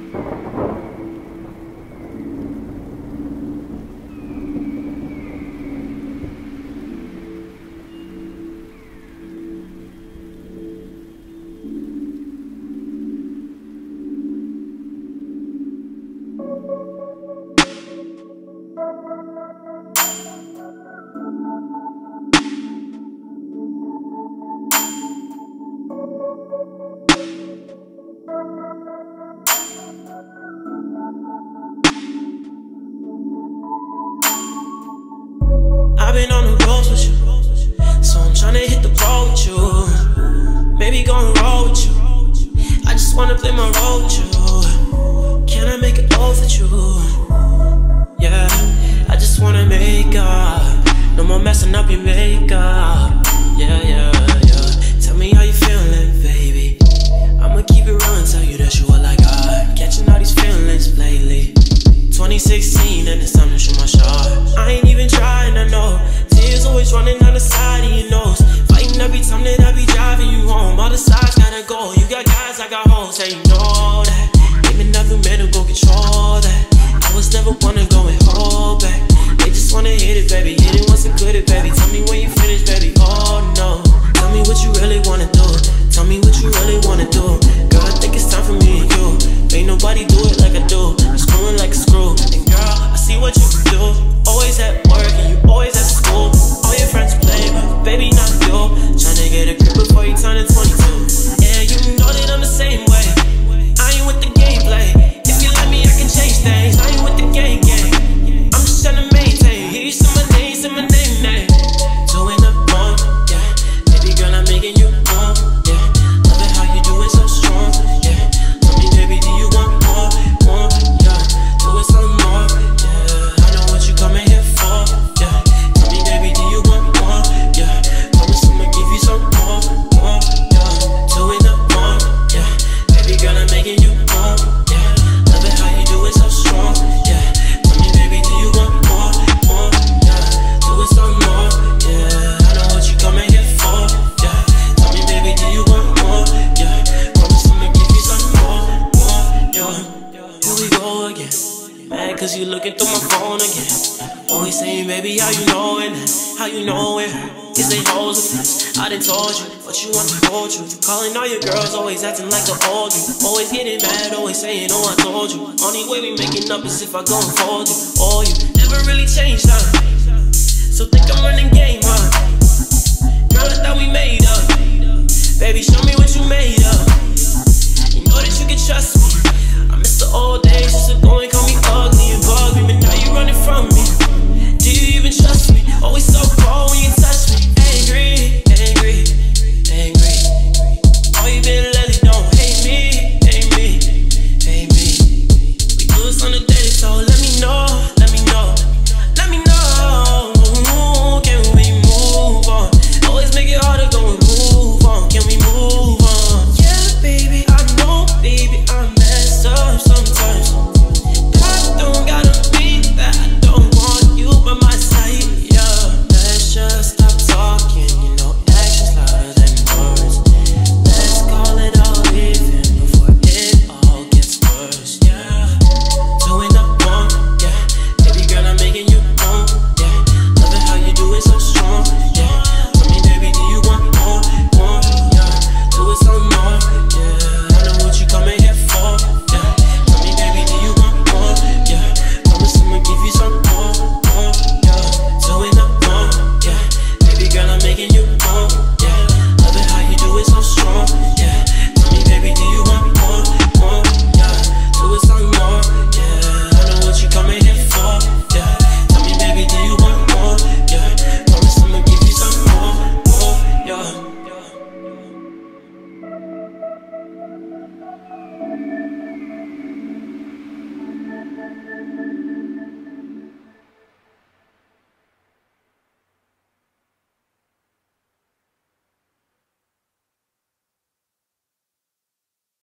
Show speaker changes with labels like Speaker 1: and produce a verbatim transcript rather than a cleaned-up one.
Speaker 1: I've been on the road with you, so I'm tryna hit the road with you. Baby, gon' roll with you. I just wanna play my role with you. Can I make it over with you? Yeah, I just wanna make up. No more messing up your makeup. Yeah, yeah, yeah. Tell me how you feeling, baby. I'ma keep it real and tell you that you are like I. Catching all these feelings lately. twenty sixteen and it's time to shoot my shot. I ain't even trying, I know. Tears always running down the side of your nose. Fighting every time that I be driving you home. All the sides gotta go. You got guys, I got hoes, yeah, you know that. Ain't another man who gon' control that. I was never one to go and hold back. They just wanna hit it, baby. Hit it once and quit it, baby. Tell me when you finish, baby. Oh no. Tell me what you really wanna do. Tell me what you really wanna do. Girl, I think it's time for me and you. Ain't nobody do it like I do. I'm screwing like a screw. And girl, I see what you can do. Always at work and you always at school. All your friends play, but baby, not you. Tryna get a grip before you turn to twenty-two. Yeah, you know that I'm the same way. I ain't with the gameplay. If you let me, I can change things. I ain't with the gang gang. I'm just tryna maintain. Hear you say my name, say my name, name. Two in the morning, yeah. Baby girl, I'm making you warm, yeah. Love it how you do it so strong, yeah. Tell me, baby, do you want more, more, yeah. Do it some more, yeah. I know what you coming here for, yeah. Tell me, baby, do you want more, yeah. Promise I'ma give you some more, more, yeah. Two in the morning, yeah. Baby girl, I'm making you warm, yeah. Love it how you do it so strong, yeah. Tell me, baby, do you want more, more, yeah. Do it some more, yeah. I know what you coming here for, yeah. Tell me, baby, do you want more, yeah. Promise I'ma give you some more, more, yeah. Here we go again. Mad cause you looking through my phone again. Always saying, baby, how you know it? How you know it? Is they hoes with this? I done told you, but you want the whole truth. Calling all your girls, always acting like the old you. Always getting mad, always saying, oh, I told you. Only way we making up is if I go and fold you. Oh, you never really changed, huh? So think I'm running game, huh? Girl, I thought we made up. Baby, show me what you made up.